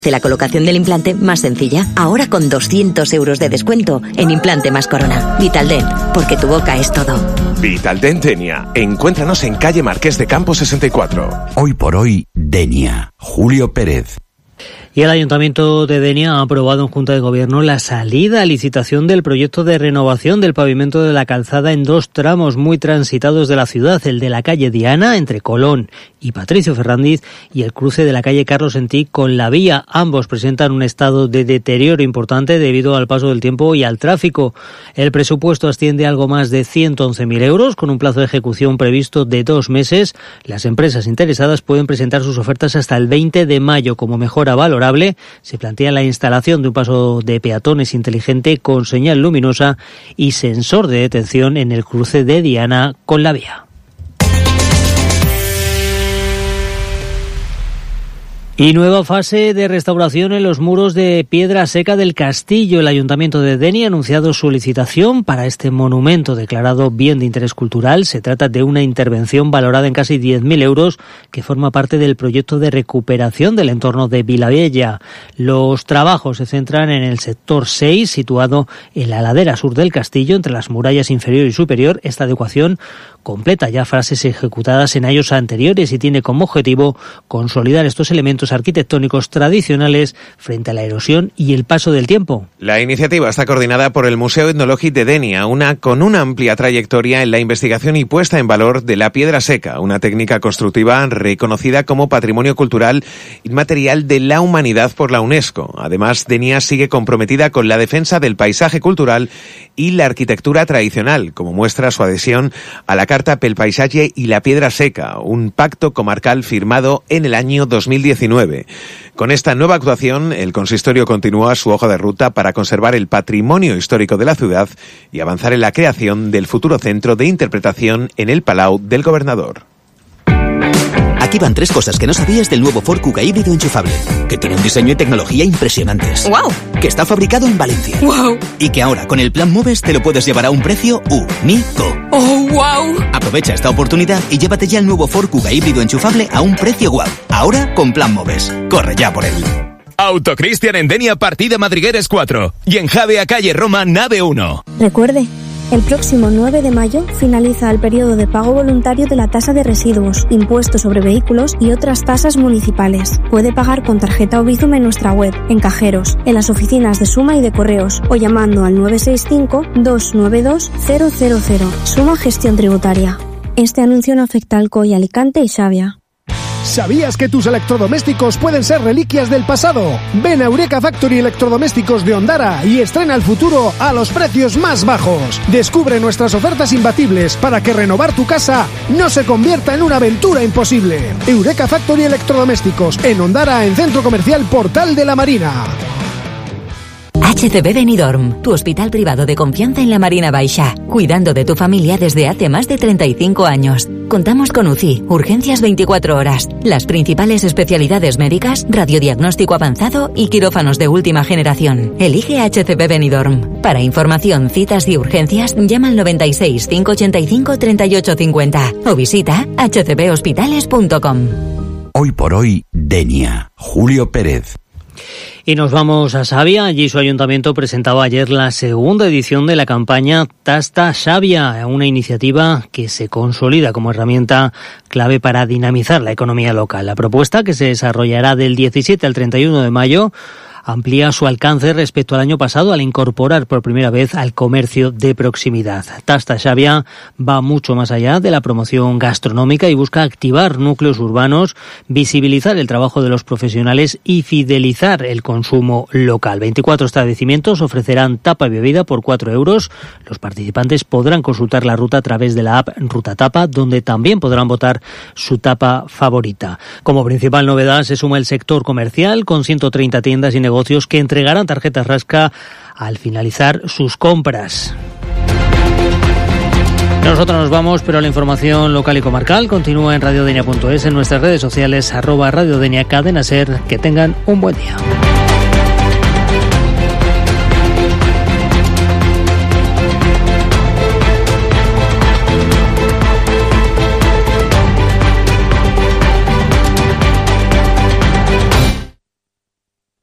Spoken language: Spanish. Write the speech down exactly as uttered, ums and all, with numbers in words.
De la colocación del implante más sencilla, ahora con doscientos euros de descuento en Implante Más Corona. Vitaldent, porque tu boca es todo. Vitaldent Denia. Encuéntranos en calle Marqués de Campo sesenta y cuatro. Hoy por hoy, Denia. Julio Pérez. Y el Ayuntamiento de Denia ha aprobado en Junta de Gobierno la salida a licitación del proyecto de renovación del pavimento de la calzada en dos tramos muy transitados de la ciudad, el de la calle Diana, entre Colón y Patricio Ferrandiz, y el cruce de la calle Carlos Sentí con la vía. Ambos presentan un estado de deterioro importante debido al paso del tiempo y al tráfico. El presupuesto asciende a algo más de ciento once mil euros, con un plazo de ejecución previsto de dos meses. Las empresas interesadas pueden presentar sus ofertas hasta el veinte de mayo. Como mejora valorable, se plantea la instalación de un paso de peatones inteligente con señal luminosa y sensor de detención en el cruce de Diana con la vía. Y nueva fase de restauración en los muros de piedra seca del castillo. El Ayuntamiento de Denia ha anunciado su licitación para este monumento declarado bien de interés cultural. Se trata de una intervención valorada en casi diez mil euros que forma parte del proyecto de recuperación del entorno de Vilavella. Los trabajos se centran en el sector seis, situado en la ladera sur del castillo, entre las murallas inferior y superior. Esta adecuación completa ya fases ejecutadas en años anteriores y tiene como objetivo consolidar estos elementos arquitectónicos tradicionales frente a la erosión y el paso del tiempo. La iniciativa está coordinada por el Museo Etnológic de Denia, una con una amplia trayectoria en la investigación y puesta en valor de la piedra seca, una técnica constructiva reconocida como Patrimonio Cultural Inmaterial de la Humanidad por la UNESCO. Además, Denia sigue comprometida con la defensa del paisaje cultural y la arquitectura tradicional, como muestra su adhesión a la Carta pel Paisatge y la Piedra Seca, un pacto comarcal firmado en el año dos mil diecinueve. Con esta nueva actuación, el consistorio continúa su hoja de ruta para conservar el patrimonio histórico de la ciudad y avanzar en la creación del futuro centro de interpretación en el Palau del Gobernador. Aquí van tres cosas que no sabías del nuevo Ford Kuga híbrido enchufable. Que tiene un diseño y tecnología impresionantes. ¡Wow! Que está fabricado en Valencia. ¡Wow! Y que ahora, con el plan Moves, te lo puedes llevar a un precio único. ¡Oh, wow! Aprovecha esta oportunidad y llévate ya el nuevo Ford Kuga híbrido enchufable a un precio guau. Ahora, con plan Moves. Corre ya por él. Autocristian en Denia, partida Madrigueres cuatro. Y en Javea, calle Roma, nave uno. Recuerde, el próximo nueve de mayo finaliza el periodo de pago voluntario de la tasa de residuos, impuestos sobre vehículos y otras tasas municipales. Puede pagar con tarjeta o Bizum en nuestra web, en cajeros, en las oficinas de Suma y de Correos o llamando al nueve seis cinco, dos nueve dos, cero cero cero. Suma Gestión Tributaria. Este anuncio no afecta al C O I Alicante y Xavia. ¿Sabías que tus electrodomésticos pueden ser reliquias del pasado? Ven a Eureka Factory Electrodomésticos de Ondara y estrena el futuro a los precios más bajos. Descubre nuestras ofertas imbatibles para que renovar tu casa no se convierta en una aventura imposible. Eureka Factory Electrodomésticos en Ondara, en Centro Comercial Portal de la Marina. H C B Benidorm, tu hospital privado de confianza en la Marina Baixa, cuidando de tu familia desde hace más de treinta y cinco años. Contamos con U C I, urgencias veinticuatro horas, las principales especialidades médicas, radiodiagnóstico avanzado y quirófanos de última generación. Elige H C B Benidorm. Para información, citas y urgencias, llama al noventa y seis, cinco ochenta y cinco, treinta y ocho cincuenta o visita h c b hospitales punto com. Hoy por hoy, Denia. Julio Pérez. Y nos vamos a Xavia. Allí su ayuntamiento presentaba ayer la segunda edición de la campaña Tasta Xavia, una iniciativa que se consolida como herramienta clave para dinamizar la economía local. La propuesta, que se desarrollará del diecisiete al treinta y uno de mayo, amplía su alcance respecto al año pasado al incorporar por primera vez al comercio de proximidad. Tasta Xavia va mucho más allá de la promoción gastronómica y busca activar núcleos urbanos, visibilizar el trabajo de los profesionales y fidelizar el consumo local. veinticuatro establecimientos ofrecerán tapa y bebida por cuatro euros. Los participantes podrán consultar la ruta a través de la app Ruta Tapa, donde también podrán votar su tapa favorita. Como principal novedad se suma el sector comercial, con ciento treinta tiendas y negocios negocios que entregarán tarjetas Rasca al finalizar sus compras. Nosotros nos vamos, pero la información local y comarcal continúa en radiodenia punto es, en nuestras redes sociales, arroba radiodenia, cadena ser. Que tengan un buen día.